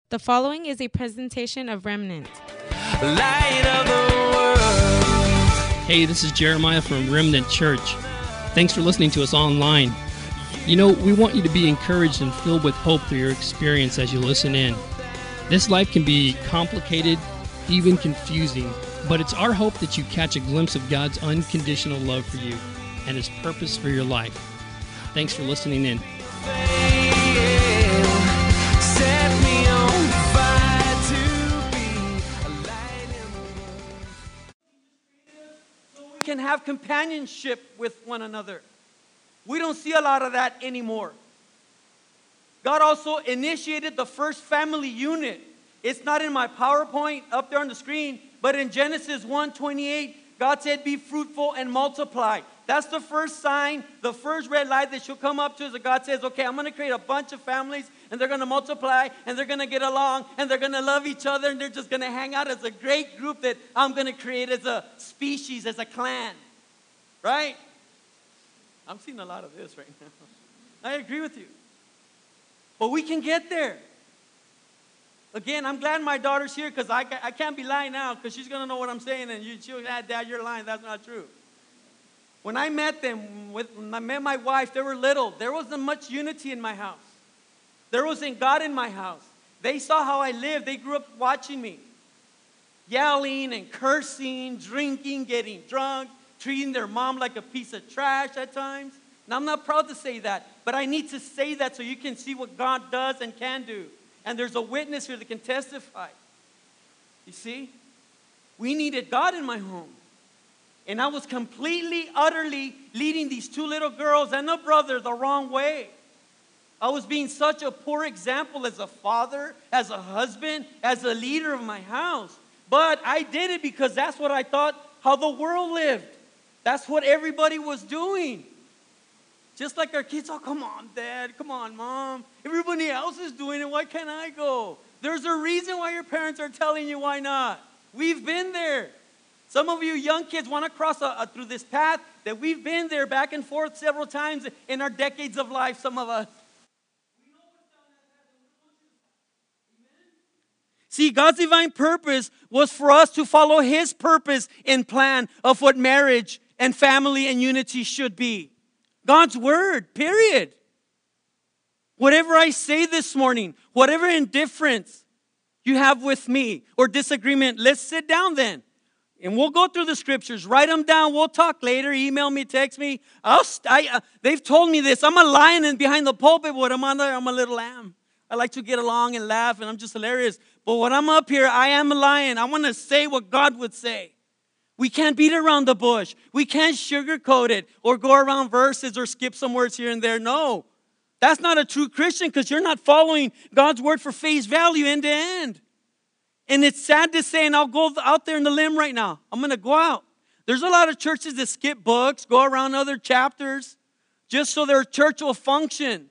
The following is a presentation of Remnant. Light of the world. Hey, this is Jeremiah from Remnant Church. Thanks for listening to us online. You know, we want you to be encouraged and filled with hope through your experience as you listen in. This life can be complicated, even confusing, but it's our hope that you catch a glimpse of God's unconditional love for you and His purpose for your life. Thanks for listening in. Set me on fire to be a light in the world. So we can have companionship with one another. We don't see a lot of that anymore. God also initiated the first family unit. It's not in my PowerPoint up there on the screen, but in Genesis 1:28, God said, be fruitful and multiply. That's the first sign, the first red light that should come up to us that God says, okay, I'm going to create a bunch of families and they're going to multiply and they're going to get along and they're going to love each other and they're just going to hang out as a great group that I'm going to create as a species, as a clan. Right? I'm seeing a lot of this right now. I agree with you. But we can get there. Again, I'm glad my daughter's here because I can't be lying now because she's going to know what I'm saying and she'll say, Dad, you're lying. That's not true. When I met them, when I met my wife, they were little. There wasn't much unity in my house. There wasn't God in my house. They saw how I lived. They grew up watching me. Yelling and cursing, drinking, getting drunk, treating their mom like a piece of trash at times. Now, I'm not proud to say that, but I need to say that so you can see what God does and can do. And there's a witness here that can testify. You see? We needed God in my home. And I was completely, utterly leading these two little girls and a brother the wrong way. I was being such a poor example as a father, as a husband, as a leader of my house. But I did it because that's what I thought how the world lived. That's what everybody was doing. Just like our kids, oh, come on, Dad, come on, Mom. Everybody else is doing it, why can't I go? There's a reason why your parents are telling you why not. We've been there. Some of you young kids want to cross through this path that we've been there back and forth several times in our decades of life, some of us. See, God's divine purpose was for us to follow His purpose and plan of what marriage and family and unity should be. God's word, period. Whatever I say this morning, whatever indifference you have with me or disagreement, let's sit down then. And we'll go through the scriptures, write them down. We'll talk later. Email me, text me. They've told me this. I'm a lion and behind the pulpit, but I'm a little lamb. I like to get along and laugh, and I'm just hilarious. But when I'm up here, I am a lion. I want to say what God would say. We can't beat around the bush. We can't sugarcoat it or go around verses or skip some words here and there. No, that's not a true Christian because you're not following God's word for face value end to end. And it's sad to say, and I'll go out there in the limb right now. I'm going to go out. There's a lot of churches that skip books, go around other chapters, just so their church will function.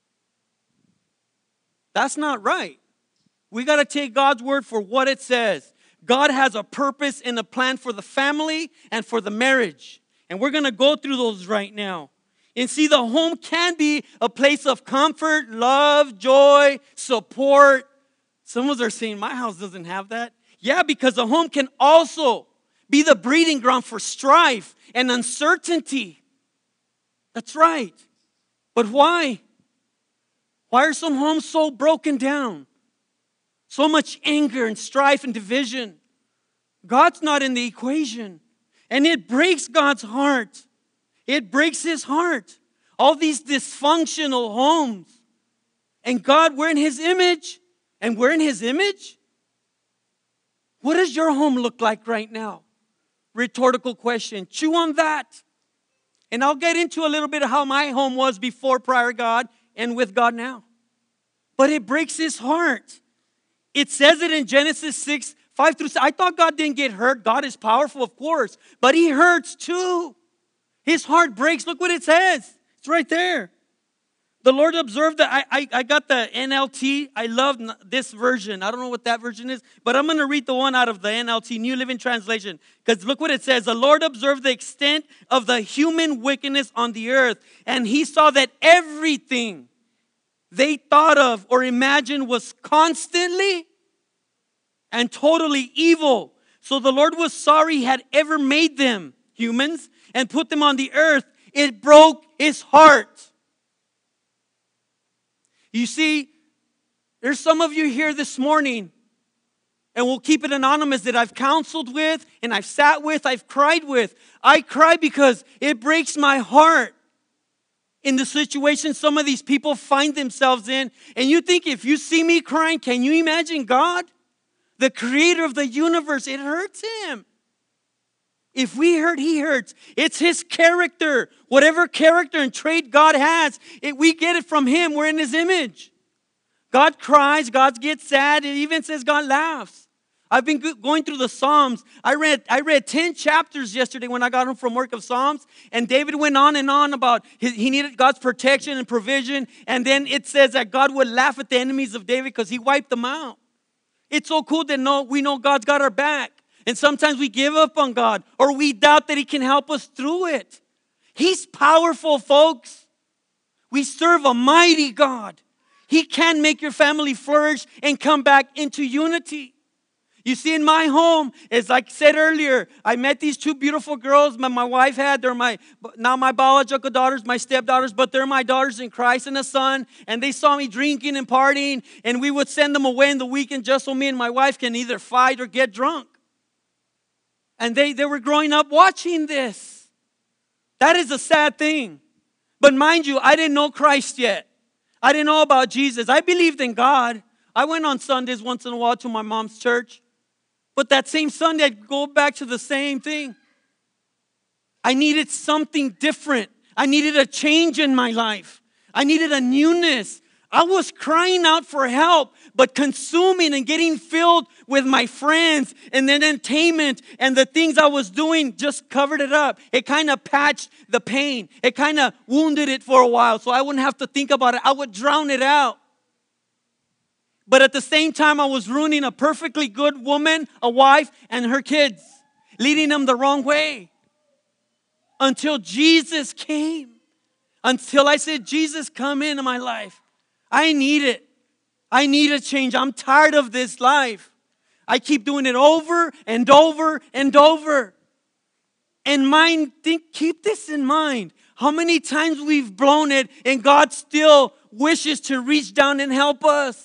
That's not right. We got to take God's word for what it says. God has a purpose and a plan for the family and for the marriage. And we're going to go through those right now. And see, the home can be a place of comfort, love, joy, support. Some of us are saying, my house doesn't have that. Yeah, because the home can also be the breeding ground for strife and uncertainty. That's right. But why? Why are some homes so broken down? So much anger and strife and division. God's not in the equation. And it breaks God's heart. It breaks His heart. All these dysfunctional homes. And God, we're in His image. And we're in His image? What does your home look like right now? Rhetorical question. Chew on that. And I'll get into a little bit of how my home was before prior God and with God now. But it breaks His heart. It says it in Genesis 6, 5 through 6. I thought God didn't get hurt. God is powerful, of course. But He hurts too. His heart breaks. Look what it says. It's right there. The Lord observed that. I got the NLT. I love this version. I don't know what that version is, but I'm going to read the one out of the NLT, New Living Translation. Because look what it says. The Lord observed the extent of the human wickedness on the earth, and He saw that everything they thought of or imagined was constantly and totally evil. So the Lord was sorry He had ever made them, humans, and put them on the earth. It broke His heart. You see, there's some of you here this morning, and we'll keep it anonymous, that I've counseled with, and I've sat with, I've cried with. I cry because it breaks my heart in the situation some of these people find themselves in. And you think, if you see me crying, can you imagine God? The creator of the universe, it hurts Him. If we hurt, He hurts. It's His character. Whatever character and trait God has, we get it from Him. We're in His image. God cries, God gets sad. It even says God laughs. I've been going through the Psalms. I read 10 chapters yesterday when I got home from work of Psalms. And David went on and on about he needed God's protection and provision. And then it says that God would laugh at the enemies of David because He wiped them out. It's so cool that we know God's got our back. And sometimes we give up on God, or we doubt that He can help us through it. He's powerful, folks. We serve a mighty God. He can make your family flourish and come back into unity. You see, in my home, as I said earlier, I met these two beautiful girls my wife had. They're now my biological daughters, my stepdaughters, but they're my daughters in Christ and a son. And they saw me drinking and partying, and we would send them away in the weekend just so me and my wife can either fight or get drunk. And they were growing up watching this. That is a sad thing. But mind you, I didn't know Christ yet. I didn't know about Jesus. I believed in God. I went on Sundays once in a while to my mom's church. But that same Sunday, I'd go back to the same thing. I needed something different. I needed a change in my life. I needed a newness. I was crying out for help, but consuming and getting filled with my friends and then entertainment and the things I was doing just covered it up. It kind of patched the pain. It kind of wounded it for a while so I wouldn't have to think about it. I would drown it out. But at the same time, I was ruining a perfectly good woman, a wife, and her kids, leading them the wrong way. Until Jesus came. Until I said, Jesus, come into my life. I need it. I need a change. I'm tired of this life. I keep doing it over and over and over. And keep this in mind. How many times we've blown it and God still wishes to reach down and help us.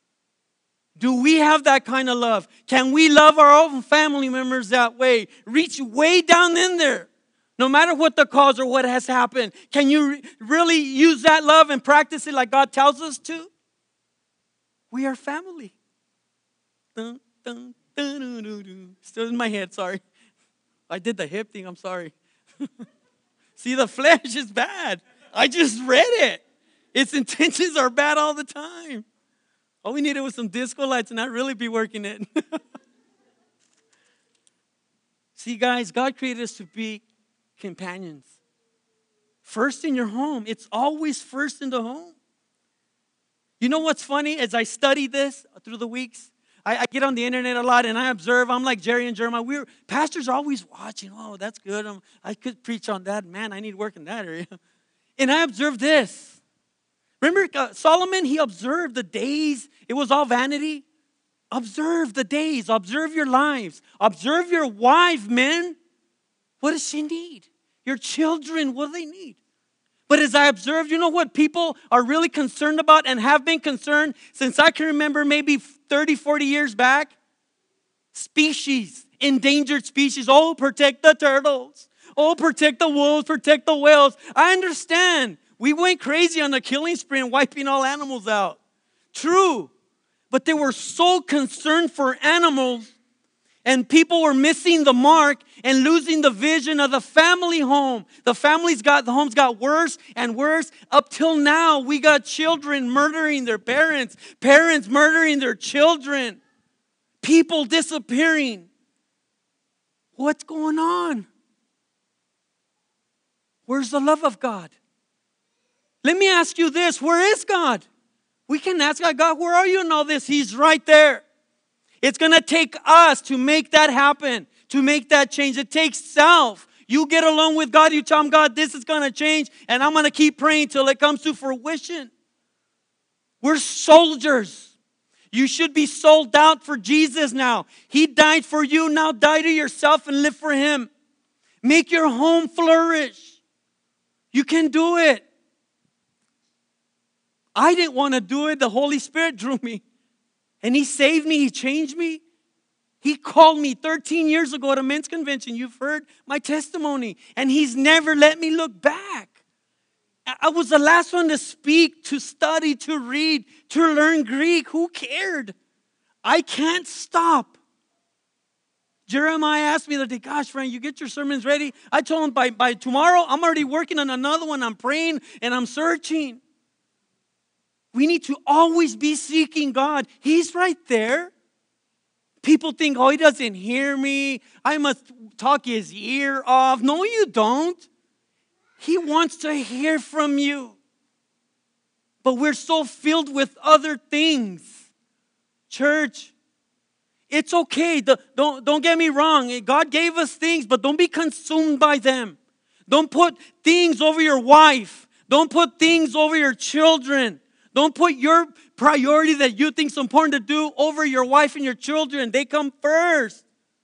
Do we have that kind of love? Can we love our own family members that way? Reach way down in there. No matter what the cause or what has happened. Can you really use that love and practice it like God tells us to? We are family. Dun, dun, dun, dun, dun, dun. Still in my head, sorry. I did the hip thing, I'm sorry. See, the flesh is bad. I just read it. Its intentions are bad all the time. All we needed was some disco lights and I'd really be working it. See, guys, God created us to be companions. First in your home. It's always first in the home. You know what's funny? As I study this through the weeks, I get on the internet a lot and I observe. I'm like Jerry and Jeremiah. Pastors are always watching. Oh, that's good. I could preach on that. Man, I need work in that area. And I observed this. Remember Solomon, he observed the days. It was all vanity. Observe the days. Observe your lives. Observe your wife, men. What does she need? Your children, what do they need? But as I observed, you know what people are really concerned about and have been concerned since I can remember maybe 30, 40 years back? Species, endangered species. Oh, protect the turtles. Oh, protect the wolves, protect the whales. I understand. We went crazy on the killing spree and wiping all animals out. True. But they were so concerned for animals and people were missing the mark and losing the vision of the family home. The homes got worse and worse. Up till now, we got children murdering their parents. Parents murdering their children. People disappearing. What's going on? Where's the love of God? Let me ask you this. Where is God? We can ask God, where are you in all this? He's right there. It's going to take us to make that happen, to make that change. It takes self. You get along with God. You tell him, God, this is going to change. And I'm going to keep praying till it comes to fruition. We're soldiers. You should be sold out for Jesus now. He died for you. Now die to yourself and live for Him. Make your home flourish. You can do it. I didn't want to do it. The Holy Spirit drew me. And He saved me. He changed me. He called me 13 years ago at a men's convention. You've heard my testimony. And He's never let me look back. I was the last one to speak, to study, to read, to learn Greek. Who cared? I can't stop. Jeremiah asked me the other day, gosh, Frank, you get your sermons ready? I told him by tomorrow, I'm already working on another one. I'm praying and I'm searching. We need to always be seeking God. He's right there. People think, oh, He doesn't hear me. I must talk His ear off. No, you don't. He wants to hear from you. But we're so filled with other things. Church, it's okay. Don't get me wrong. God gave us things, but don't be consumed by them. Don't put things over your wife. Don't put things over your children. Don't put your priority that you think is important to do over your wife and your children. They come first.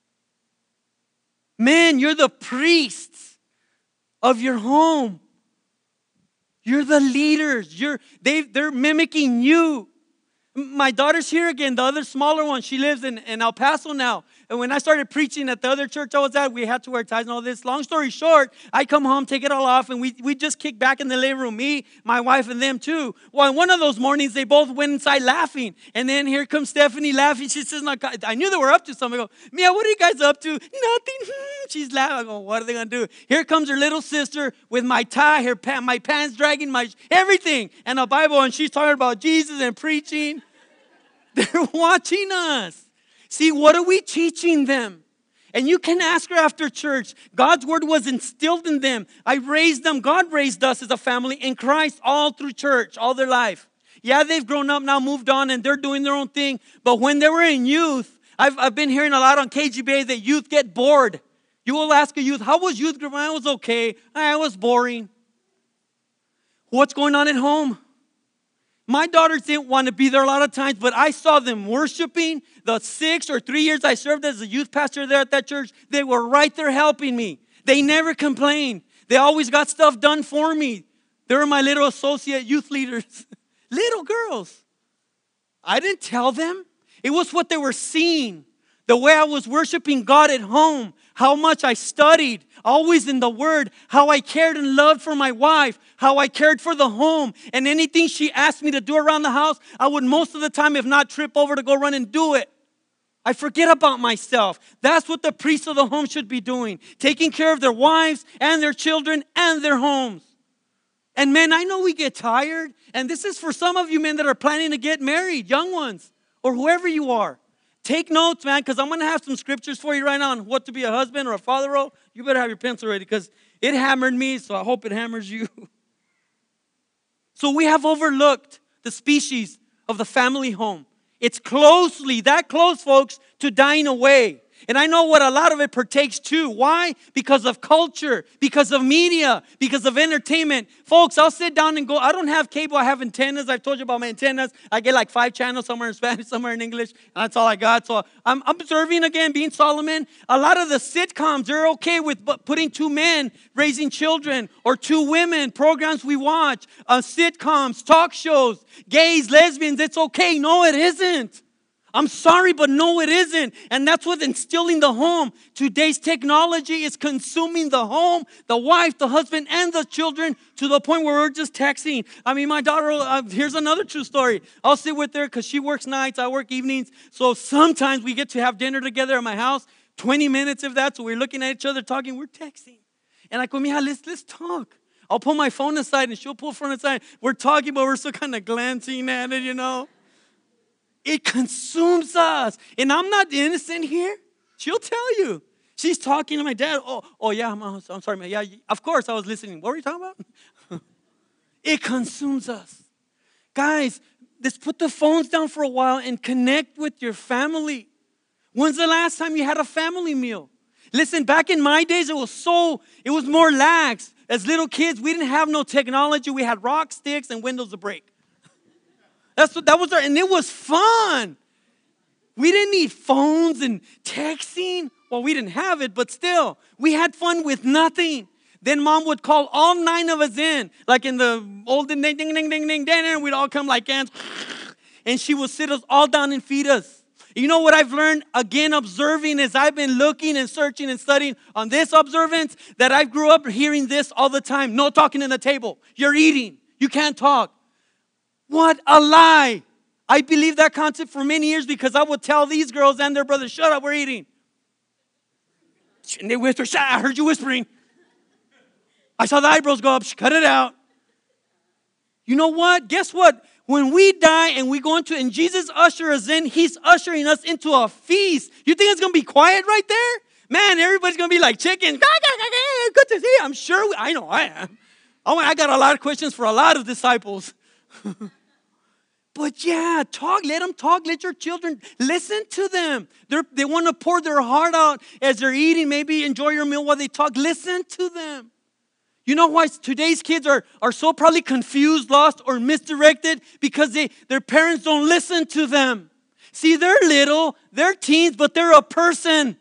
Man, you're the priests of your home. You're the leaders. They're mimicking you. My daughter's here again, the other smaller one. She lives in El Paso now. And when I started preaching at the other church I was at, we had to wear ties and all this. Long story short, I come home, take it all off, and we just kick back in the living room. Me, my wife, and them too. Well, one of those mornings, they both went inside laughing. And then here comes Stephanie laughing. She says, I knew they were up to something. I go, Mia, what are you guys up to? Nothing. She's laughing. I go, what are they going to do? Here comes her little sister with my tie, my pants dragging, my everything, and a Bible. And she's talking about Jesus and preaching. They're watching us. See, what are we teaching them? And you can ask her after church. God's word was instilled in them. I raised them. God raised us as a family in Christ all through church, all their life. Yeah, they've grown up now, moved on, and they're doing their own thing. But when they were in youth, I've been hearing a lot on KGBA that youth get bored. You will ask a youth, how was youth group? I was okay. I was boring. What's going on at home? My daughters didn't want to be there a lot of times, but I saw them worshiping. The 6 or 3 years I served as a youth pastor there at that church, they were right there helping me. They never complained. They always got stuff done for me. They were my little associate youth leaders. Little girls. I didn't tell them. It was what they were seeing. The way I was worshiping God at home. How much I studied, always in the Word. How I cared and loved for my wife. How I cared for the home. And anything she asked me to do around the house, I would most of the time, if not, trip over to go run and do it. I forget about myself. That's what the priests of the home should be doing. Taking care of their wives and their children and their homes. And men, I know we get tired. And this is for some of you men that are planning to get married, young ones, or whoever you are. Take notes, man, because I'm going to have some scriptures for you right now on what to be a husband or a father role. You better have your pencil ready because it hammered me, so I hope it hammers you. So we have overlooked the species of the family home. It's that close, folks, to dying away. And I know what a lot of it partakes to. Why? Because of culture, because of media, because of entertainment. Folks, I'll sit down and go. I don't have cable. I have antennas. I've told you about my antennas. I get like 5 channels, somewhere in Spanish, somewhere in English. That's all I got. So I'm observing again, being Solomon. A lot of the sitcoms, they're okay with putting 2 men raising children or 2 women, programs we watch, sitcoms, talk shows, gays, lesbians. It's okay. No, it isn't. I'm sorry, but no, it isn't. And that's what's instilling the home. Today's technology is consuming the home, the wife, the husband, and the children to the point where we're just texting. I mean, my daughter, here's another true story. I'll sit with her because she works nights, I work evenings. So sometimes we get to have dinner together at my house, 20 minutes if that. So we're looking at each other talking, we're texting. And I go, Mija, let's talk. I'll pull my phone aside and she'll pull her phone aside. We're talking, but we're still kind of glancing at it, you know. It consumes us. And I'm not innocent here. She'll tell you. She's talking to my dad. Oh yeah, I'm sorry, man. Yeah, of course I was listening. What were you talking about? It consumes us. Guys, let's put the phones down for a while and connect with your family. When's the last time you had a family meal? Listen, back in my days, it was more lax. As little kids, we didn't have no technology. We had rock, sticks, and windows to break. That was our, and it was fun. We didn't need phones and texting. Well, we didn't have it, but still, we had fun with nothing. Then mom would call all 9 of us in, like in the olden ding, ding, ding, ding, ding, ding, and we'd all come like ants. And she would sit us all down and feed us. You know what I've learned, again, observing as I've been looking and searching and studying on this observance, that I grew up hearing this all the time. No talking in the table. You're eating. You can't talk. What a lie. I believed that concept for many years because I would tell these girls and their brothers, shut up, we're eating. And they whisper, shut up, I heard you whispering. I saw the eyebrows go up, cut it out. You know what? Guess what? When we die and we go into, and Jesus ushers us in, he's ushering us into a feast. You think it's going to be quiet right there? Man, everybody's going to be like chickens. Good to see you. I'm sure, I know I am. Oh, I got a lot of questions for a lot of disciples. But yeah, talk, let them talk, let your children listen to them. They want to pour their heart out as they're eating, maybe enjoy your meal while they talk. Listen to them. You know why today's kids are so probably confused, lost, or misdirected? Because their parents don't listen to them. See, they're little, they're teens, but they're a person.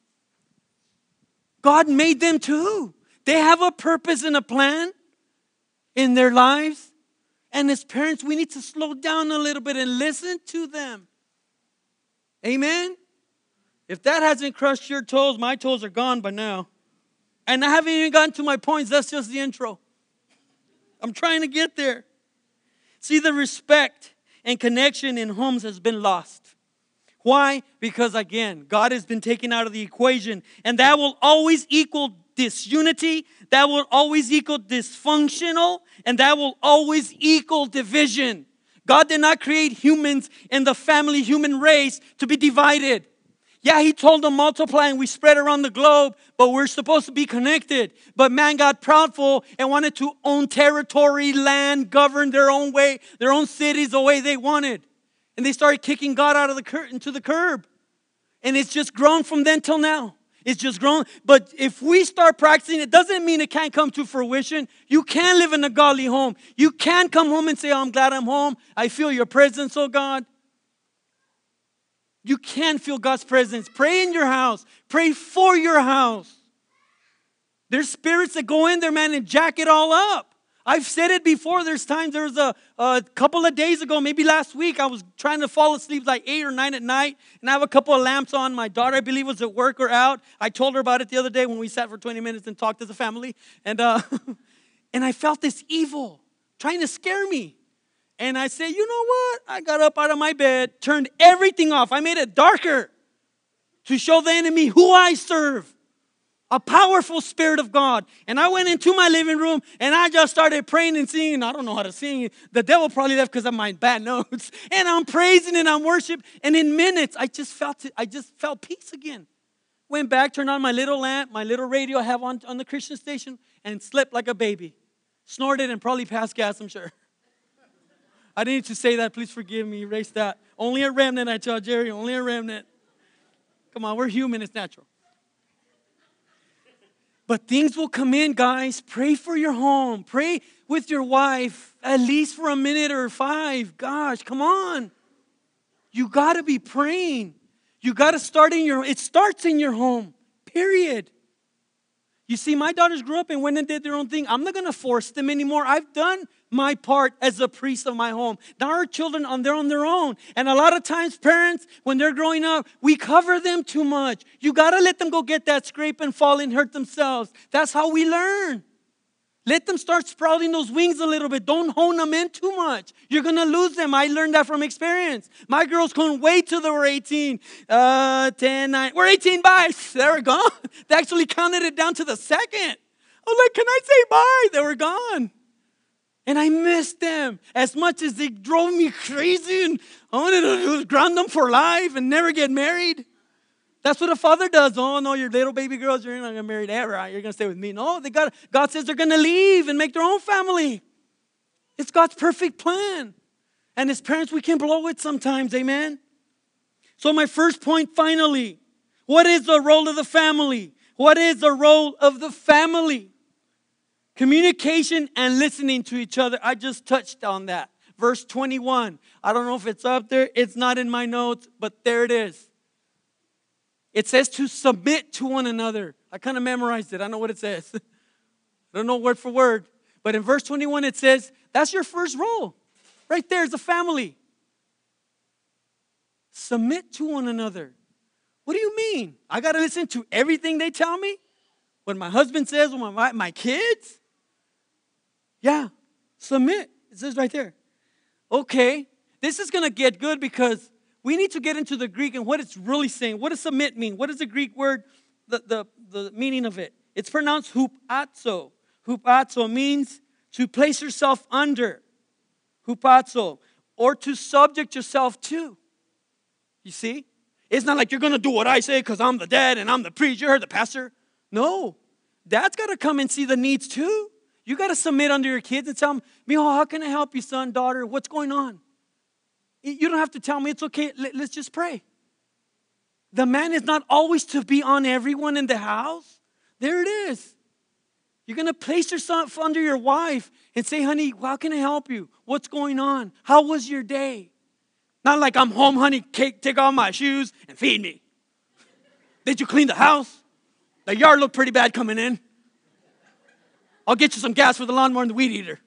God made them too. They have a purpose and a plan in their lives. And as parents, we need to slow down a little bit and listen to them. Amen? If that hasn't crushed your toes, my toes are gone by now. And I haven't even gotten to my points. That's just the intro. I'm trying to get there. See, the respect and connection in homes has been lost. Why? Because again, God has been taken out of the equation. And that will always equal disunity. That will always equal dysfunctional. And that will always equal division. God did not create humans and the family human race to be divided. Yeah, he told them multiply and we spread around the globe, but we're supposed to be connected. But man got proudful and wanted to own territory, land, govern their own way, their own cities the way they wanted. And they started kicking God out of into the curb. And it's just grown from then till now. It's just grown. But if we start practicing, it doesn't mean it can't come to fruition. You can live in a godly home. You can come home and say, oh, I'm glad I'm home. I feel your presence, oh God. You can feel God's presence. Pray in your house. Pray for your house. There's spirits that go in there, man, and jack it all up. I've said it before. There's times, there was a couple of days ago, maybe last week, I was trying to fall asleep like 8 or 9 at night, and I have a couple of lamps on. My daughter, I believe, was at work or out. I told her about it the other day when we sat for 20 minutes and talked as a family. And I felt this evil trying to scare me. And I said, you know what? I got up out of my bed, turned everything off. I made it darker to show the enemy who I serve. A powerful Spirit of God. And I went into my living room and I just started praying and singing. I don't know how to sing. The devil probably left because of my bad notes. And I'm praising and I'm worshiping. And in minutes, I just felt peace again. Went back, turned on my little lamp, my little radio I have on the Christian station, and slept like a baby. Snorted and probably passed gas, I'm sure. I didn't need to say that. Please forgive me. Erase that. Only a remnant, I tell Jerry. Only a remnant. Come on, we're human. It's natural. But things will come in, guys. Pray for your home. Pray with your wife at least for a minute or 5. Gosh, come on. You got to be praying. You got to start it starts in your home, period. You see, my daughters grew up and went and did their own thing. I'm not going to force them anymore. I've done my part as a priest of my home. Now our children, they're on their own. And a lot of times, parents, when they're growing up, we cover them too much. You got to let them go get that scrape and fall and hurt themselves. That's how we learn. Let them start sprouting those wings a little bit. Don't hone them in too much. You're going to lose them. I learned that from experience. My girls couldn't wait till they were 18. 10, 9. We're 18, bye. They were gone. They actually counted it down to the second. I was like, can I say bye? They were gone. And I missed them as much as they drove me crazy. And I wanted to ground them for life and never get married. That's what a father does. Oh, no, your little baby girls, you're not going to get married ever. You're going to stay with me. No, God says they're going to leave and make their own family. It's God's perfect plan. And as parents, we can blow it sometimes. Amen? So my first point, finally, what is the role of the family? What is the role of the family? Communication and listening to each other. I just touched on that. verse 21. I don't know if it's up there. It's not in my notes, but there it is. It says to submit to one another. I kind of memorized it. I know what it says. I don't know word for word. But in verse 21, it says, that's your first role. Right there is a family. Submit to one another. What do you mean? I got to listen to everything they tell me? What my husband says, what my kids? Yeah, submit. It says right there. Okay, this is going to get good because we need to get into the Greek and what it's really saying. What does submit mean? What is the Greek word, the meaning of it? It's pronounced hupazo. Hupazo means to place yourself under. Hupazo. Or to subject yourself to. You see? It's not like you're going to do what I say because I'm the dad and I'm the preacher or the pastor. No. Dad's got to come and see the needs too. You got to submit under your kids and tell them, Mijo, how can I help you, son, daughter? What's going on? You don't have to tell me. It's okay. Let's just pray. The man is not always to be on everyone in the house. There it is. You're going to place yourself under your wife and say, honey, how can I help you? What's going on? How was your day? Not like I'm home, honey, take off my shoes and feed me. Did you clean the house? The yard looked pretty bad coming in. I'll get you some gas for the lawnmower and the weed eater.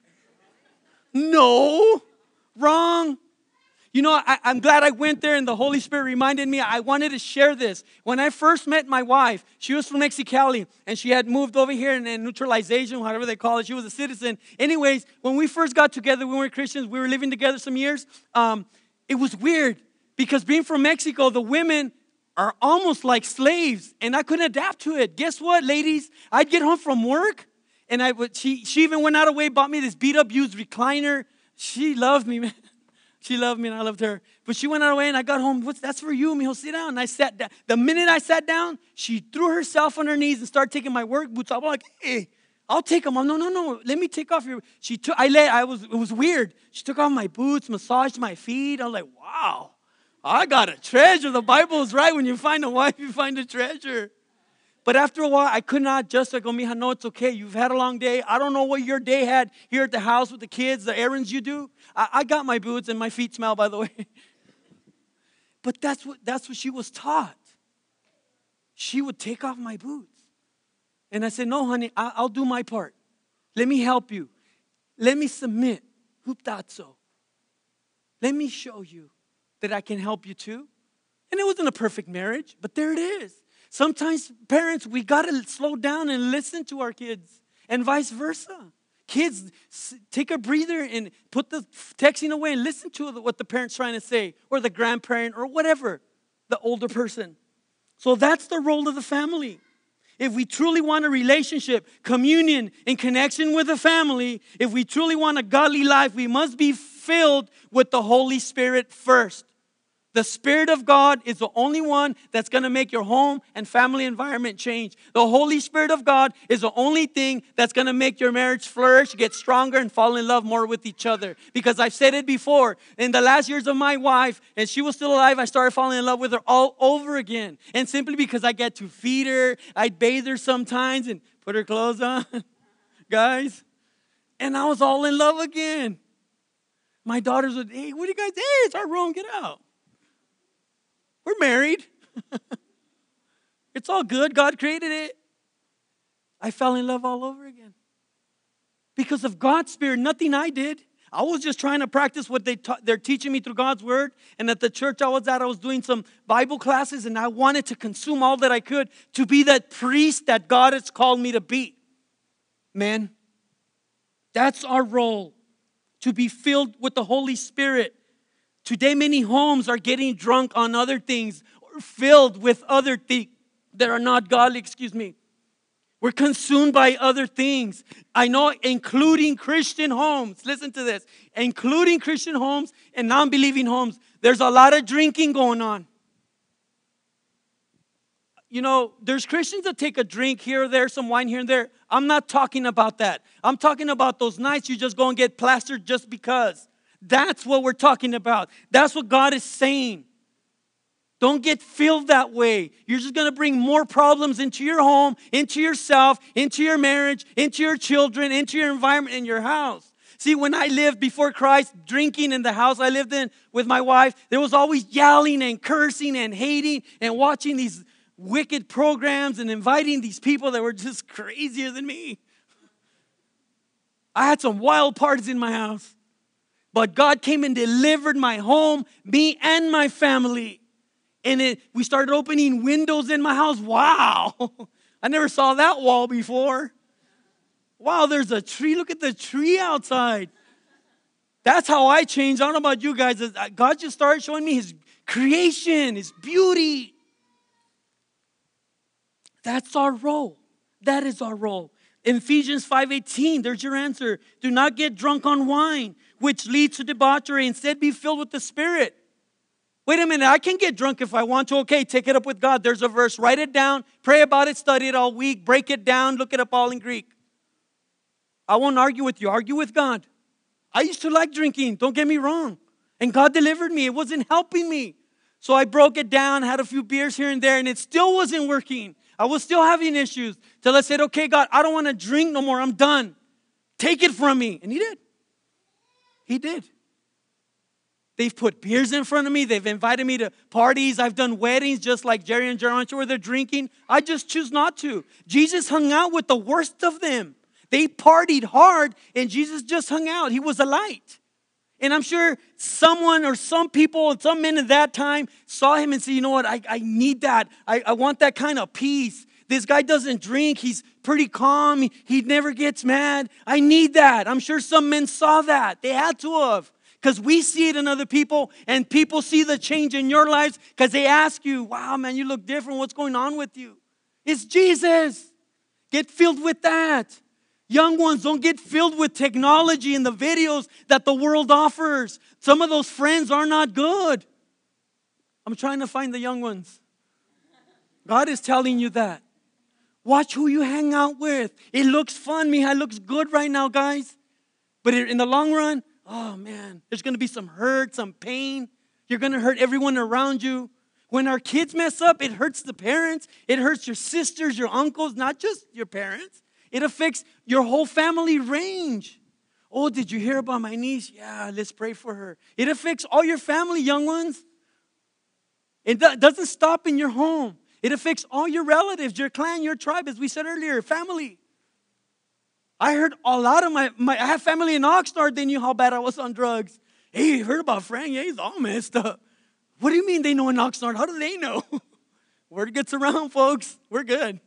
No, wrong. You know, I'm glad I went there and the Holy Spirit reminded me I wanted to share this. When I first met my wife, she was from Mexicali and she had moved over here in neutralization, whatever they call it. She was a citizen. Anyways, when we first got together, we weren't Christians. We were living together some years. It was weird because being from Mexico, the women are almost like slaves and I couldn't adapt to it. Guess what, ladies? I'd get home from work and she even went out of way, bought me this beat up used recliner. She loved me, man. She loved me and I loved her. But she went out of the way and I got home. That's for you, mijo. Sit down. And I sat down. The minute I sat down, she threw herself on her knees and started taking my work boots off. I'm like, hey, I'll take them. No. Let me take off your. It was weird. She took off my boots, massaged my feet. I was like, wow, I got a treasure. The Bible is right. When you find a wife, you find a treasure. But after a while, I could not just go, mija, no, it's okay. You've had a long day. I don't know what your day had here at the house with the kids, the errands you do. I got my boots and my feet smell, by the way. But that's what she was taught. She would take off my boots. And I said, no, honey, I'll do my part. Let me help you. Let me submit. Huptazo. Let me show you that I can help you too. And it wasn't a perfect marriage, but there it is. Sometimes, parents, we got to slow down and listen to our kids and vice versa. Kids, take a breather and put the texting away and listen to what the parent's trying to say or the grandparent or whatever, the older person. So that's the role of the family. If we truly want a relationship, communion, and connection with the family, if we truly want a godly life, we must be filled with the Holy Spirit first. The Spirit of God is the only one that's going to make your home and family environment change. The Holy Spirit of God is the only thing that's going to make your marriage flourish, get stronger, and fall in love more with each other. Because I've said it before, in the last years of my wife, and she was still alive, I started falling in love with her all over again. And simply because I get to feed her, I'd bathe her sometimes and put her clothes on, guys. And I was all in love again. My daughters would, hey, what do you guys, hey, it's our room, get out. We're married. It's all good. God created it. I fell in love all over again. Because of God's Spirit, nothing I did. I was just trying to practice what they're teaching me through God's Word. And at the church I was at, I was doing some Bible classes. And I wanted to consume all that I could to be that priest that God has called me to be. Man, that's our role. To be filled with the Holy Spirit. Today, many homes are getting drunk on other things or filled with other things that are not godly, We're consumed by other things. I know, including Christian homes. Listen to this. Including Christian homes and non-believing homes. There's a lot of drinking going on. You know, there's Christians that take a drink here or there, some wine here and there. I'm not talking about that. I'm talking about those nights you just go and get plastered just because. That's what we're talking about. That's what God is saying. Don't get filled that way. You're just going to bring more problems into your home, into yourself, into your marriage, into your children, into your environment, in your house. See, when I lived before Christ, drinking in the house I lived in with my wife, there was always yelling and cursing and hating and watching these wicked programs and inviting these people that were just crazier than me. I had some wild parties in my house. But God came and delivered my home, me and my family. And we started opening windows in my house. Wow. I never saw that wall before. Wow, there's a tree. Look at the tree outside. That's how I changed. I don't know about you guys. God just started showing me His creation, His beauty. That's our role. That is our role. In Ephesians 5:18, there's your answer. Do not get drunk on wine, which leads to debauchery. Instead, be filled with the Spirit. Wait a minute, I can get drunk if I want to. Okay, take it up with God. There's a verse. Write it down. Pray about it. Study it all week. Break it down. Look it up all in Greek. I won't argue with you. Argue with God. I used to like drinking. Don't get me wrong. And God delivered me. It wasn't helping me. So I broke it down, had a few beers here and there, and it still wasn't working. I was still having issues. Till I said, okay, God, I don't want to drink no more. I'm done. Take it from me. And He did. He did. They've put beers in front of me. They've invited me to parties. I've done weddings just like Jerry and Geroncio where they're drinking. I just choose not to. Jesus hung out with the worst of them. They partied hard and Jesus just hung out. He was a light. And I'm sure someone or some people, some men at that time saw him and said, you know what, I need that. I want that kind of peace. This guy doesn't drink. He's pretty calm. He never gets mad. I need that. I'm sure some men saw that. They had to have. Because we see it in other people, and people see the change in your lives because they ask you, wow, man, you look different. What's going on with you? It's Jesus. Get filled with that. Young ones, don't get filled with technology and the videos that the world offers. Some of those friends are not good. I'm trying to find the young ones. God is telling you that. Watch who you hang out with. It looks fun. Mija, it looks good right now, guys. But in the long run, oh, man, there's going to be some hurt, some pain. You're going to hurt everyone around you. When our kids mess up, it hurts the parents. It hurts your sisters, your uncles, not just your parents. It affects your whole family range. Oh, did you hear about my niece? Yeah, let's pray for her. It affects all your family, young ones. It doesn't stop in your home. It affects all your relatives, your clan, your tribe, as we said earlier, family. I heard a lot of I have family in Oxnard. They knew how bad I was on drugs. Hey, you heard about Frank? Yeah, he's all messed up. What do you mean they know in Oxnard? How do they know? Word gets around, folks. We're good.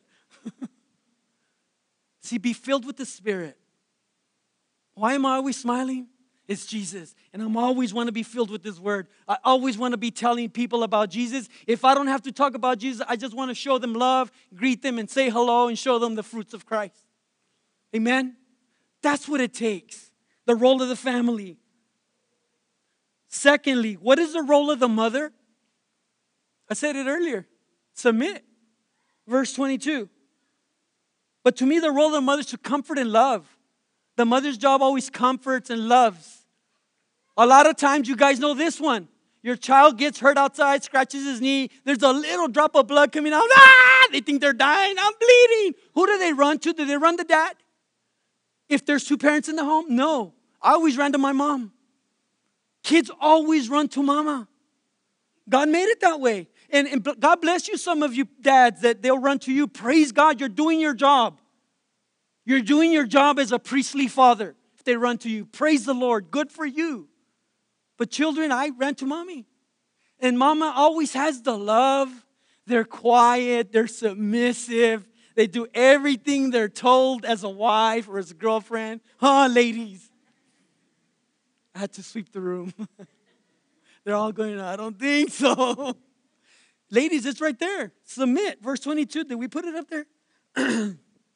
See, be filled with the Spirit. Why am I always smiling? It's Jesus. And I'm always want to be filled with His Word. I always want to be telling people about Jesus. If I don't have to talk about Jesus, I just want to show them love, greet them, and say hello, and show them the fruits of Christ. Amen? That's what it takes. The role of the family. Secondly, what is the role of the mother? I said it earlier. Submit. Verse 22. But to me, the role of the mother is to comfort and love. The mother's job always comforts and loves. A lot of times, you guys know this one. Your child gets hurt outside, scratches his knee. There's a little drop of blood coming out. Ah! They think they're dying. I'm bleeding. Who do they run to? Do they run to dad? If there's two parents in the home? No. I always ran to my mom. Kids always run to mama. God made it that way. And God bless you, some of you dads, that they'll run to you. Praise God, you're doing your job. You're doing your job as a priestly father. If they run to you, praise the Lord. Good for you. But children, I ran to mommy. And mama always has the love. They're quiet. They're submissive. They do everything they're told as a wife or as a girlfriend. Huh, ladies? I had to sweep the room. They're all going, I don't think so. Ladies, it's right there. Submit. Verse 22. Did we put it up there?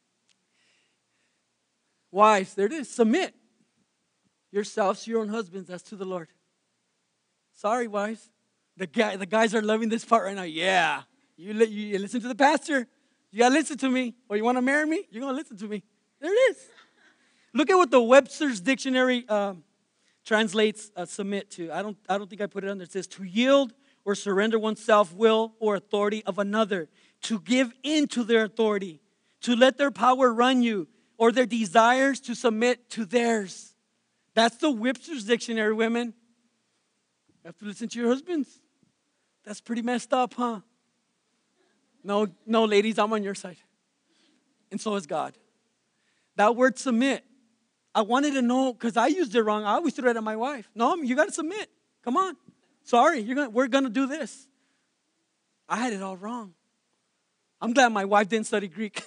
Wives, there it is. Submit yourselves to your own husbands as to the Lord. Sorry, wives. The guys are loving this part right now. Yeah. You listen to the pastor. You got to listen to me. Or you want to marry me? You're going to listen to me. There it is. Look at what the Webster's Dictionary translates submit to. I don't think I put it on there. It says to yield or surrender oneself, will, or authority of another. To give in to their authority. To let their power run you. Or their desires to submit to theirs. That's the Webster's Dictionary, women. You have to listen to your husbands. That's pretty messed up, huh? No, ladies, I'm on your side. And so is God. That word submit, I wanted to know because I used it wrong. I always threw it at my wife. No, you got to submit. Come on. Sorry, we're going to do this. I had it all wrong. I'm glad my wife didn't study Greek.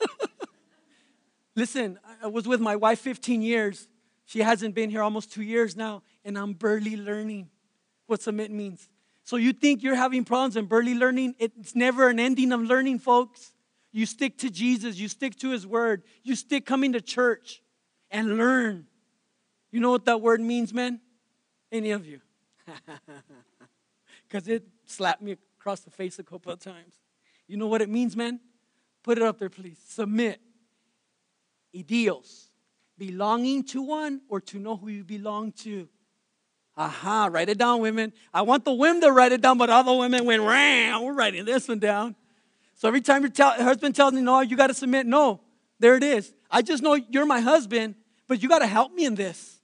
Listen, I was with my wife 15 years. She hasn't been here almost 2 years now, and I'm barely learning what submit means. So you think you're having problems and barely learning? It's never an ending of learning, folks. You stick to Jesus. You stick to His Word. You stick coming to church and learn. You know what that word means, man? Any of you? Because it slapped me across the face a couple of times. You know what it means, man? Put it up there, please. Submit. Idios. Belonging to one or to know who you belong to. Aha, write it down, women. I want the women to write it down, but all the women went, ram, we're writing this one down. So every time your husband tells me, no, you got to submit, no, there it is. I just know you're my husband, but you got to help me in this.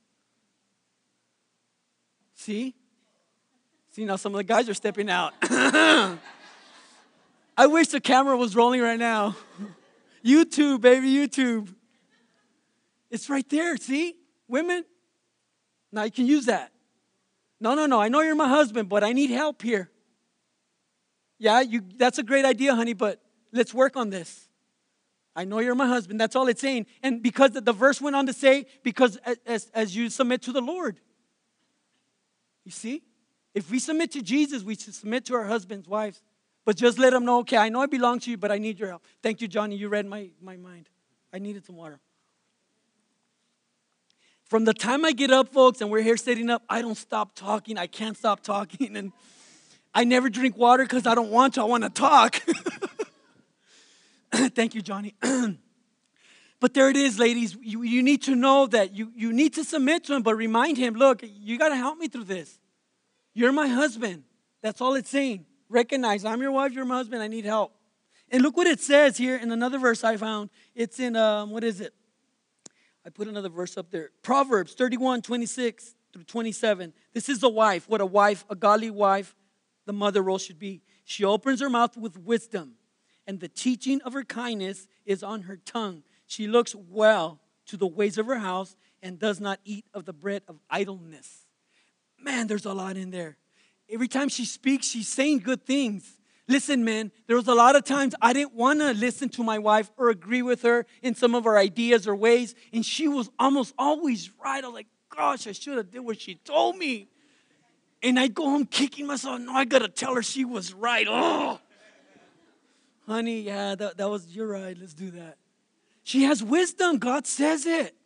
See? See, now some of the guys are stepping out. I wish the camera was rolling right now. YouTube, baby, YouTube. It's right there, see? Women, now you can use that. No, I know you're my husband, but I need help here. Yeah, that's a great idea, honey, but let's work on this. I know you're my husband. That's all it's saying. And because the verse went on to say, because as you submit to the Lord. You see? If we submit to Jesus, we should submit to our husbands, wives. But just let them know, okay, I know I belong to you, but I need your help. Thank you, Johnny. You read my mind. I needed some water. From the time I get up, folks, and we're here sitting up, I don't stop talking. I can't stop talking. And I never drink water because I don't want to. I want to talk. Thank you, Johnny. But there it is, ladies. You need to know that you need to submit to him, but remind him, look, you got to help me through this. You're my husband. That's all it's saying. Recognize, I'm your wife, you're my husband, I need help. And look what it says here in another verse I found. It's in, what is it? I put another verse up there. Proverbs 31, 26 through 27. This is a wife. What a wife, a godly wife, the mother role should be. She opens her mouth with wisdom, and the teaching of her kindness is on her tongue. She looks well to the ways of her house and does not eat of the bread of idleness. Man, there's a lot in there. Every time she speaks, she's saying good things. Listen, man, there was a lot of times I didn't want to listen to my wife or agree with her in some of her ideas or ways, and she was almost always right. I was like, gosh, I should have did what she told me. And I'd go home kicking myself. No, I got to tell her she was right. Oh, honey, yeah, that was, you're right. Let's do that. She has wisdom. God says it.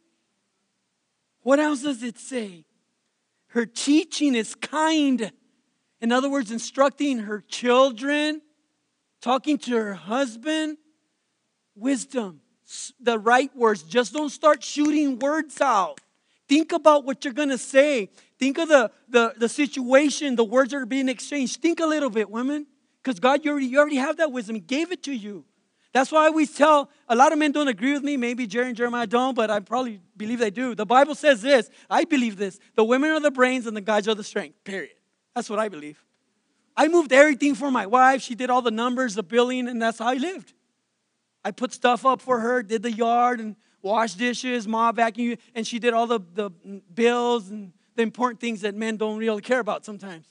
What else does it say? Her teaching is kind. In other words, instructing her children, talking to her husband, wisdom, the right words. Just don't start shooting words out. Think about what you're going to say. Think of the situation, the words that are being exchanged. Think a little bit, women, because God, you already have that wisdom. He gave it to you. That's why I always tell, a lot of men don't agree with me. Maybe Jerry and Jeremiah don't, but I probably believe they do. The Bible says this. I believe this. The women are the brains and the guys are the strength, period. That's what I believe. I moved everything for my wife. She did all the numbers, the billing, and that's how I lived. I put stuff up for her, did the yard, and washed dishes, mop, vacuum, and she did all the bills and the important things that men don't really care about sometimes.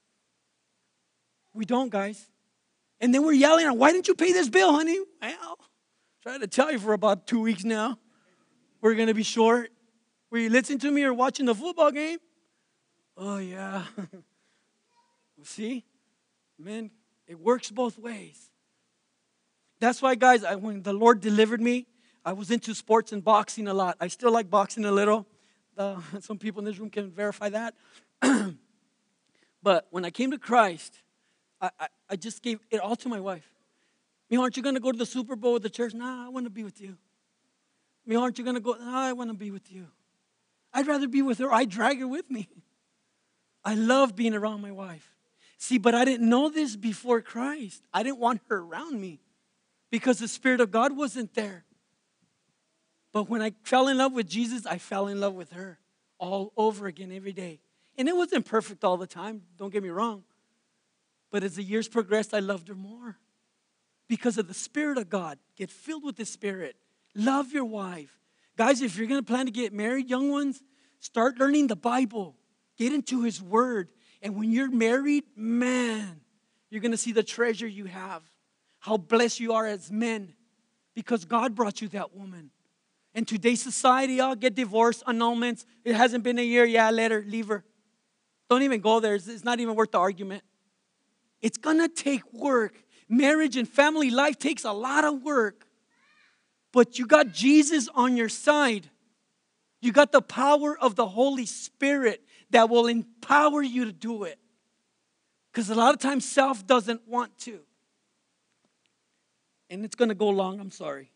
We don't, guys. And then we're yelling at her, why didn't you pay this bill, honey? Well, trying to tell you for about 2 weeks now. We're going to be short. Were you listening to me or watching the football game? Oh, yeah. See? Man, it works both ways. That's why, guys, when the Lord delivered me, I was into sports and boxing a lot. I still like boxing a little. Some people in this room can verify that. But when I came to Christ, I just gave it all to my wife. Aren't you going to go to the Super Bowl with the church? Nah, I want to be with you. Aren't you going to go? Nah, I want to be with you. I'd rather be with her. I drag her with me. I love being around my wife. See, but I didn't know this before Christ. I didn't want her around me because the Spirit of God wasn't there. But when I fell in love with Jesus, I fell in love with her. all over again every day. And it wasn't perfect all the time, don't get me wrong. But as the years progressed, I loved her more. Because of the Spirit of God. Get filled with the Spirit. Love your wife. Guys, if you're going to plan to get married, young ones, start learning the Bible. Get into His Word. And when you're married, man, you're going to see the treasure you have. How blessed you are as men. Because God brought you that woman. In today's society, I'll get divorced, annulments. It hasn't been a year. Yeah, let her, leave her. Don't even go there. It's not even worth the argument. It's going to take work. Marriage and family life takes a lot of work. But you got Jesus on your side. You got the power of the Holy Spirit that will empower you to do it. Because a lot of times self doesn't want to. And it's going to go long, I'm sorry.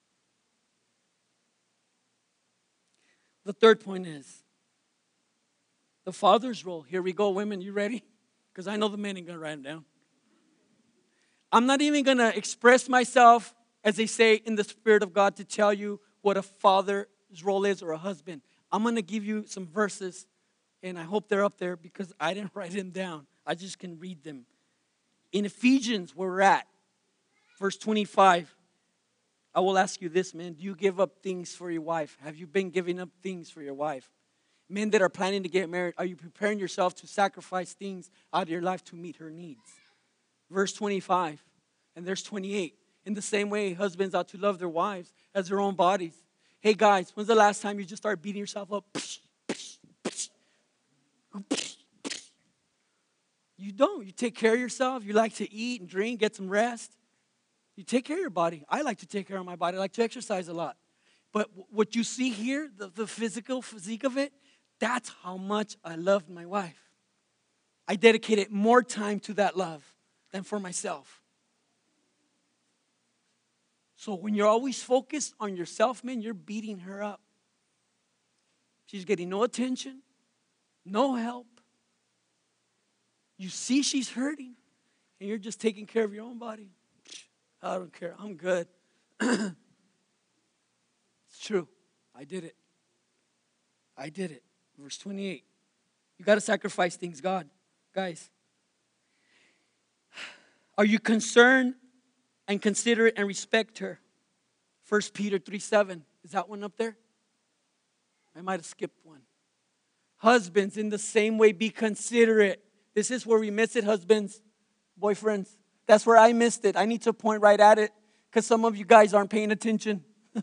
The third point is the father's role. Here we go, women, you ready? Because I know the men ain't going to write them down. I'm not even going to express myself, as they say, in the Spirit of God to tell you what a father's role is or a husband. I'm going to give you some verses, and I hope they're up there because I didn't write them down. I just can read them. In Ephesians, where we're at, verse 25, I will ask you this, man. Do you give up things for your wife? Have you been giving up things for your wife? Men that are planning to get married, are you preparing yourself to sacrifice things out of your life to meet her needs? Verse 25, and there's 28. In the same way, husbands ought to love their wives as their own bodies. Hey, guys, when's the last time you just started beating yourself up? You don't. You take care of yourself. You like to eat and drink, get some rest. You take care of your body. I like to take care of my body. I like to exercise a lot. But what you see here, the physical physique of it, that's how much I loved my wife. I dedicated more time to that love than for myself. So when you're always focused on yourself, man, you're beating her up. She's getting no attention, no help. You see she's hurting, and you're just taking care of your own body. I don't care. I'm good. It's true. I did it. I did it. Verse 28. You got to sacrifice things, God. Guys. Are you concerned and considerate and respect her? 1 Peter 3:7. Is that one up there? I might have skipped one. Husbands, in the same way, be considerate. This is where we miss it, husbands, boyfriends. That's where I missed it. I need to point right at it because some of you guys aren't paying attention.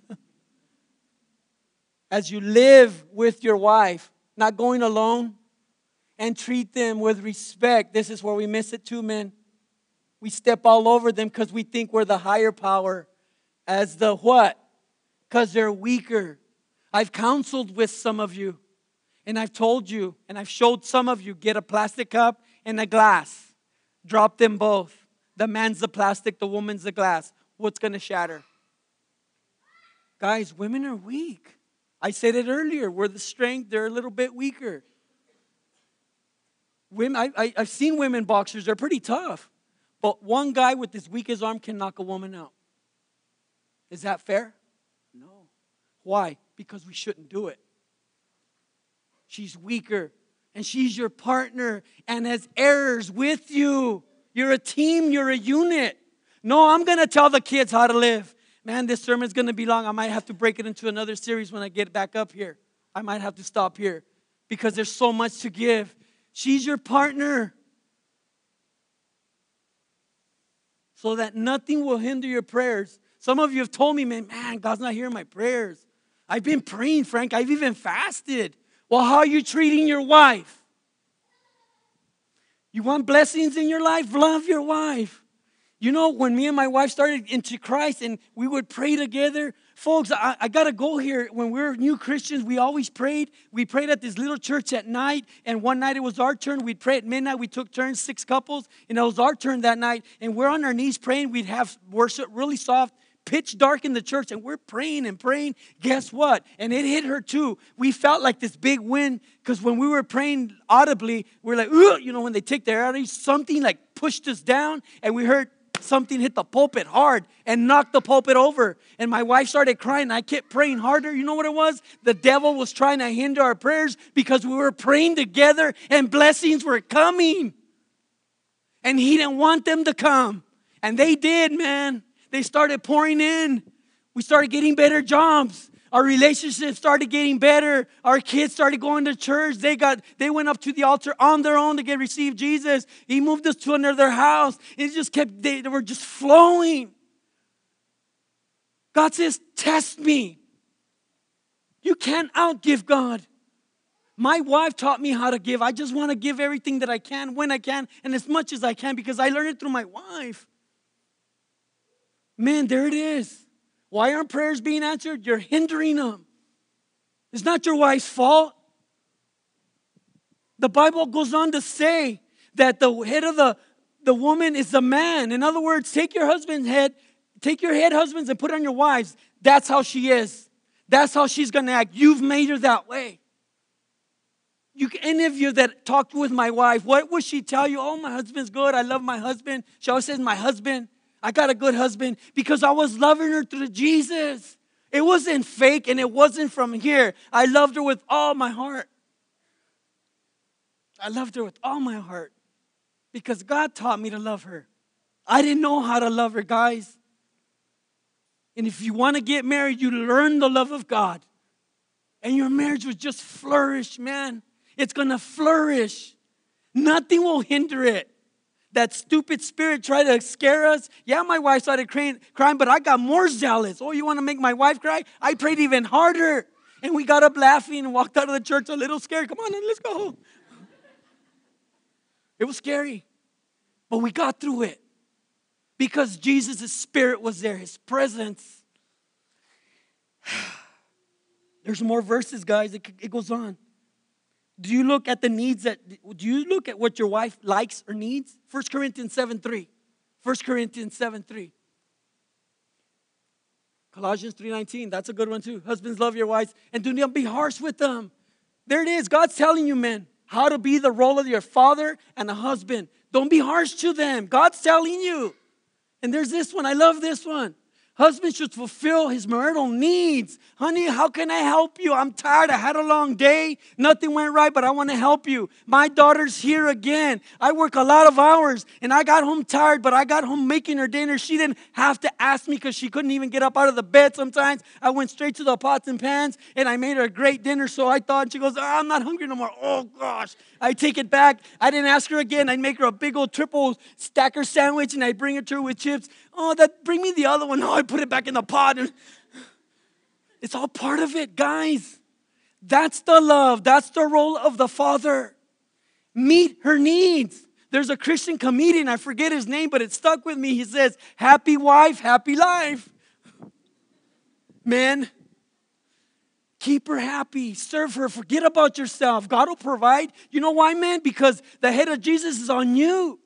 As you live with your wife, not going alone, and treat them with respect. This is where we miss it too, men. We step all over them because we think we're the higher power. As the what? Because they're weaker. I've counseled with some of you. And I've told you, and I've showed some of you, get a plastic cup and a glass. Drop them both. The man's the plastic, the woman's the glass. What's going to shatter? Guys, women are weak. I said it earlier. We're the strength. They're a little bit weaker. Women, I've seen women boxers. They're pretty tough. But one guy with his weakest arm can knock a woman out. Is that fair? No. Why? Because we shouldn't do it. She's weaker. And she's your partner and has errors with you. You're a team. You're a unit. No, I'm going to tell the kids how to live. Man, this sermon's going to be long. I might have to break it into another series when I get back up here. I might have to stop here because there's so much to give. She's your partner. So that nothing will hinder your prayers. Some of you have told me, man, God's not hearing my prayers. I've been praying, Frank. I've even fasted. Well, how are you treating your wife? You want blessings in your life? Love your wife. You know, when me and my wife started into Christ and we would pray together, folks, I got to go here. When we were new Christians, we always prayed. We prayed at this little church at night, and one night it was our turn. We'd pray at midnight. We took turns, 6 couples, and it was our turn that night. And we're on our knees praying. We'd have worship really soft, pitch dark in the church, and we're praying and praying. Guess what? And it hit her too. We felt like this big wind because when we were praying audibly, we're like, ugh, you know, when they take their air, something like pushed us down, and we heard something hit the pulpit hard and knocked the pulpit over. And my wife started crying. I kept praying harder. You know what it was? The devil was trying to hinder our prayers because we were praying together and blessings were coming. And he didn't want them to come. And they did, man. They started pouring in. We started getting better jobs. Our relationships started getting better. Our kids started going to church. They went up to the altar on their own to receive Jesus. He moved us to another house. It just kept, they were just flowing. God says, test me. You can't outgive God. My wife taught me how to give. I just want to give everything that I can, when I can, and as much as I can because I learned it through my wife. Man, there it is. Why aren't prayers being answered? You're hindering them. It's not your wife's fault. The Bible goes on to say that the head of the woman is the man. In other words, take your head, husbands, and put it on your wives. That's how she is. That's how she's going to act. You've made her that way. Any of you that talked with my wife, what would she tell you? Oh, my husband's good. I love my husband. She always says, my husband. I got a good husband because I was loving her through Jesus. It wasn't fake and it wasn't from here. I loved her with all my heart. I loved her with all my heart because God taught me to love her. I didn't know how to love her, guys. And if you want to get married, you learn the love of God. And your marriage will just flourish, man. It's going to flourish. Nothing will hinder it. That stupid spirit tried to scare us. Yeah, my wife started crying, but I got more zealous. Oh, you want to make my wife cry? I prayed even harder. And we got up laughing and walked out of the church a little scared. Come on, let's go. It was scary. But we got through it. Because Jesus' spirit was there. His presence. There's more verses, guys. It goes on. Do you look at the needs do you look at what your wife likes or needs? 1 Corinthians 7:3. 1 Corinthians 7:3. Colossians 3:19. That's a good one too. Husbands, love your wives and do not be harsh with them. There it is. God's telling you, men, how to be the role of your father and a husband. Don't be harsh to them. God's telling you. And there's this one. I love this one. Husband should fulfill his marital needs. Honey, how can I help you? I'm tired. I had a long day. Nothing went right, but I want to help you. My daughter's here again. I work a lot of hours, and I got home tired, but I got home making her dinner. She didn't have to ask me because she couldn't even get up out of the bed sometimes. I went straight to the pots and pans, and I made her a great dinner, so I thought, she goes, I'm not hungry no more. Oh, gosh. I take it back. I didn't ask her again. I'd make her a big old triple stacker sandwich, and I'd bring it to her with chips. Oh, bring me the other one. No, I put it back in the pot. It's all part of it, guys. That's the love. That's the role of the father. Meet her needs. There's a Christian comedian, I forget his name, but it stuck with me. He says, happy wife, happy life. Man, keep her happy. Serve her. Forget about yourself. God will provide. You know why, man? Because the head of Jesus is on you.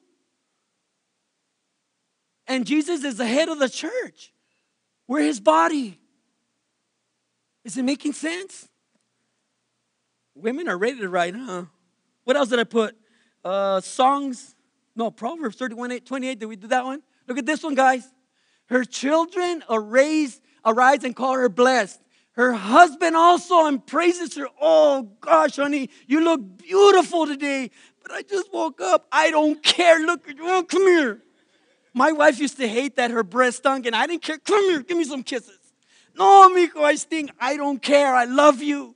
And Jesus is the head of the church. We're his body. Is it making sense? Women are ready to write, huh? What else did I put? Proverbs 31:28. Did we do that one? Look at this one, guys. Her children arise and call her blessed. Her husband also and praises her. Oh, gosh, honey, you look beautiful today. But I just woke up. I don't care. Look, oh, come here. My wife used to hate that her breath stunk, and I didn't care. Come here, give me some kisses. No, amigo, I stink. I don't care. I love you.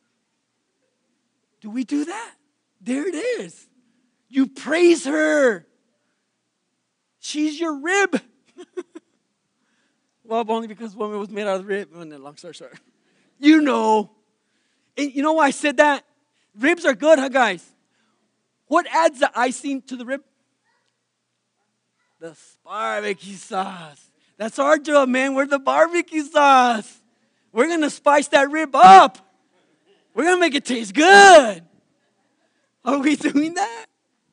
Do we do that? There it is. You praise her. She's your rib. Well, only because woman was made out of rib. Oh, no, long story short. You know. And you know why I said that? Ribs are good, huh, guys? What adds the icing to the rib? The barbecue sauce. That's our job, man. We're the barbecue sauce. We're going to spice that rib up. We're going to make it taste good. Are we doing that?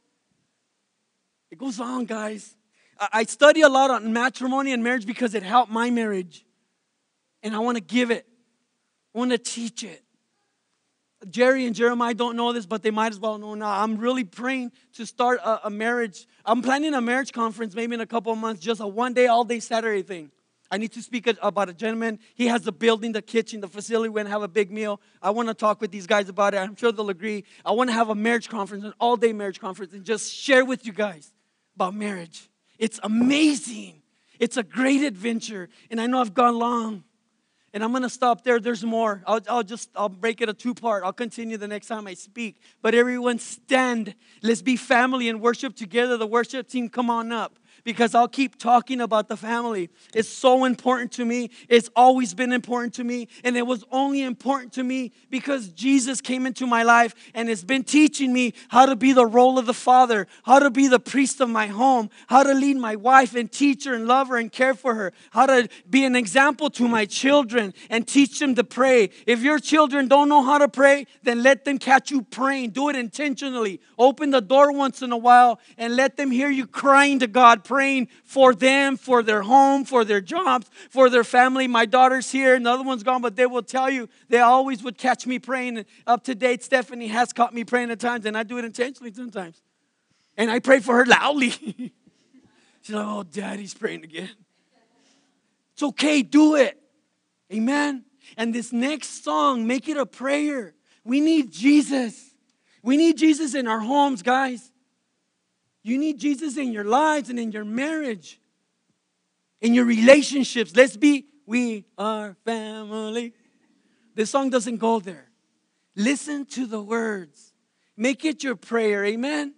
It goes on, guys. I study a lot on matrimony and marriage because it helped my marriage. And I want to give it. I want to teach it. Jerry and Jeremiah don't know this, but they might as well know now. I'm really praying to start a marriage. I'm planning a marriage conference maybe in a couple of months, just a one-day, all-day Saturday thing. I need to speak about a gentleman. He has the building, the kitchen, the facility. We're going to have a big meal. I want to talk with these guys about it. I'm sure they'll agree. I want to have a marriage conference, an all-day marriage conference, and just share with you guys about marriage. It's amazing. It's a great adventure. And I know I've gone long. And I'm going to stop there. There's more. I'll break it a two-part. I'll continue the next time I speak. But everyone stand. Let's be family and worship together. The worship team, come on up. Because I'll keep talking about the family. It's so important to me. It's always been important to me. And it was only important to me because Jesus came into my life and has been teaching me how to be the role of the father, how to be the priest of my home, how to lead my wife and teach her and love her and care for her, how to be an example to my children and teach them to pray. If your children don't know how to pray, then let them catch you praying. Do it intentionally. Open the door once in a while and let them hear you crying to God, praying for them, for their home, for their jobs, for their family. My daughter's here, and the other one's gone, but they will tell you they always would catch me praying. And up to date, Stephanie has caught me praying at times, and I do it intentionally sometimes. And I pray for her loudly. She's like, oh, Daddy's praying again. It's okay, do it. Amen. And this next song, make it a prayer. We need Jesus. We need Jesus in our homes, guys. You need Jesus in your lives and in your marriage, in your relationships. We are family. This song doesn't go there. Listen to the words. Make it your prayer. Amen.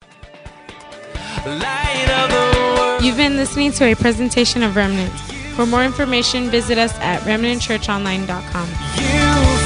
Light of the world. You've been listening to a presentation of Remnant. For more information, visit us at remnantchurchonline.com. You